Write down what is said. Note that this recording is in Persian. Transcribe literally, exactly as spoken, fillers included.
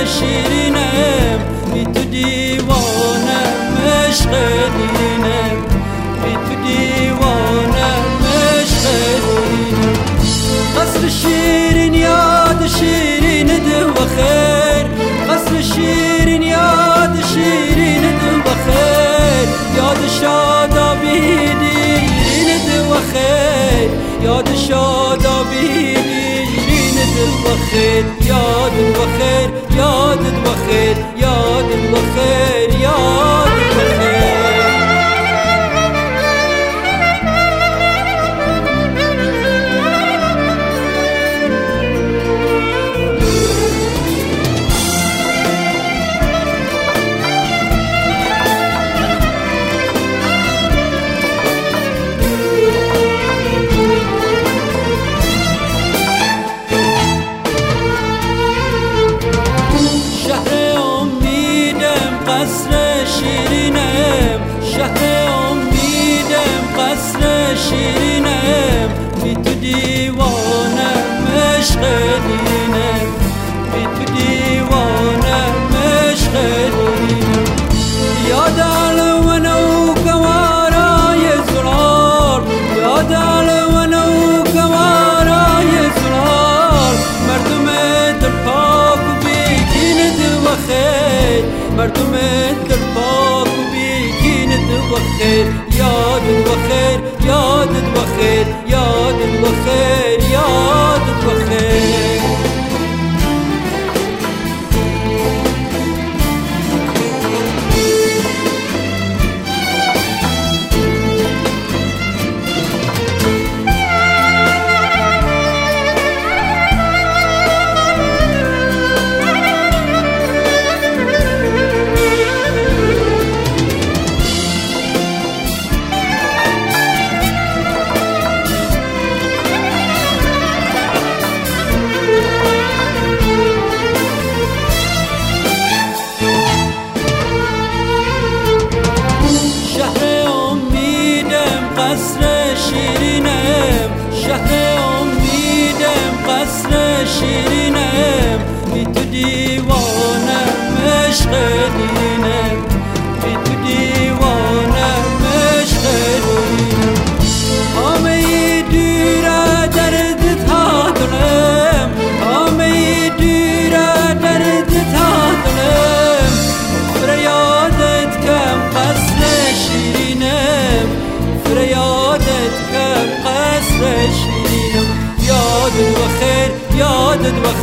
شیرینم بی تو دیوانم عشق دینم بی تو دیوانم عشق دینم قصر شیرین یاد شیرین دو بخیر قصر شیرین یاد شیرین دو بخیر یاد شادابی دین دو بخیر یاد شادابی دین دو بخیر یاد بخیر یاد بخیر یاد بخیر یاد بخیر قصر شیرینم شهر امیدم قصر شیرینم بی تو دیوانم عشق دینم بی تو دیوانم عشق دینم یاد علوانو گوارای زرار یاد علوانو گوارای زرار مردم در پاک و بیگین دو خیر مردم در پاک و بیگین دو بخیر یاد بخیر یاد بخیر یاد بخیر یاد بخیر قصر شیرینم شهر امیدم قصر شیرینم بی تو دیوانم عشق دینم بی تو دیوانم عشق دینم همه ای دوره درد تا دلم همه ای دوره درد تا دلم فریادت کم قصر شیرینم فریادت کم قصر شیرینم یاد بخیر یادت بخیر